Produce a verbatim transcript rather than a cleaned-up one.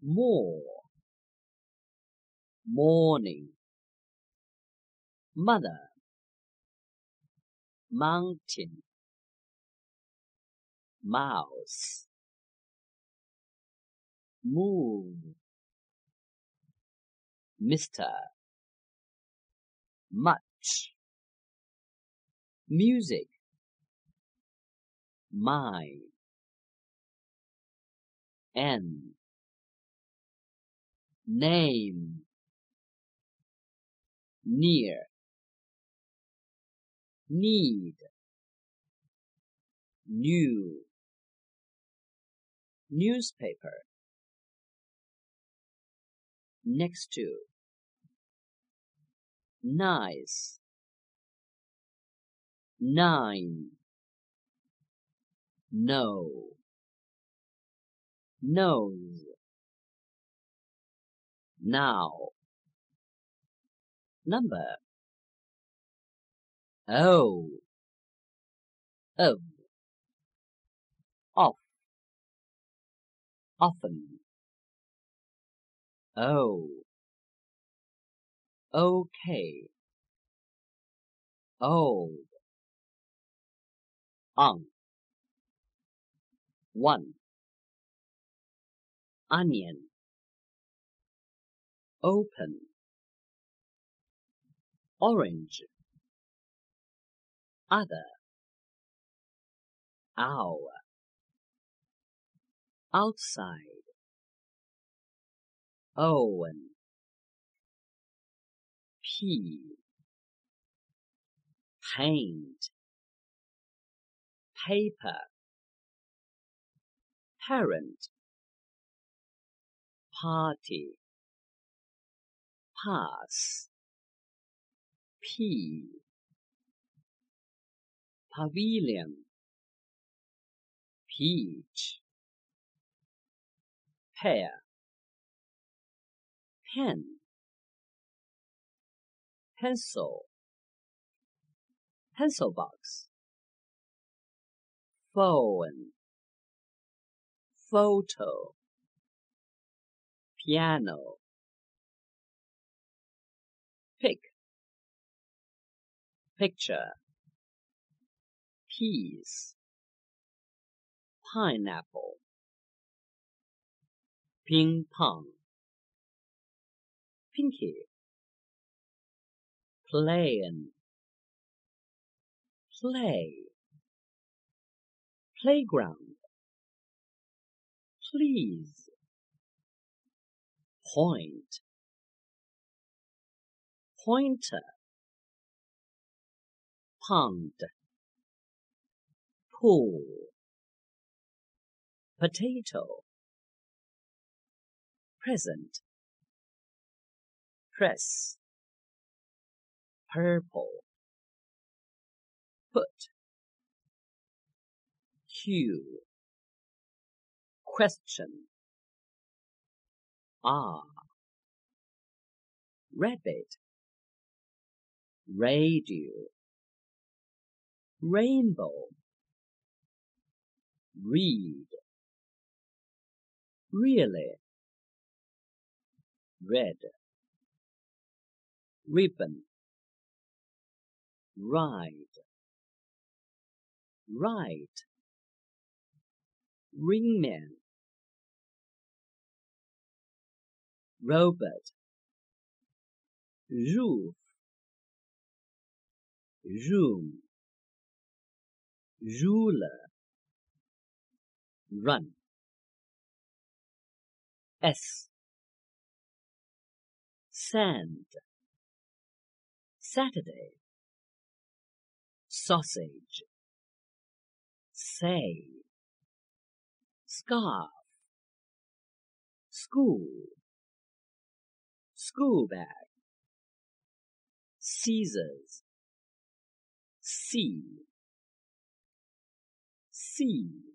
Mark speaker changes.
Speaker 1: more, morning, mother, mountain, mouse, move, mister, much, music, mine, N, name, near, need, new, newspaper, next to, nice, nine, no, nose, now, number, oh, of, off, often, oh, okay, old, on, one, onion, open, orange, other, hour, outside, owen, pea, paint, paper, parent, party, pass, pea, pavilion, peach, pear, pen, pencil, pencil box, phone, photo, piano, pick, picture, peas, pineapple, ping pong, pinky, plain, play, playground, please, point, pointer, pond, pool, potato, present, press, purple, put, cue, question, ah, rabbit, radio, rainbow, read, really, red, ribbon, ride, right, ringman, robot, roof, room, ruler, run, S, sand, Saturday, sausage, say, scarf, school, school bag, scissors, sea, sea.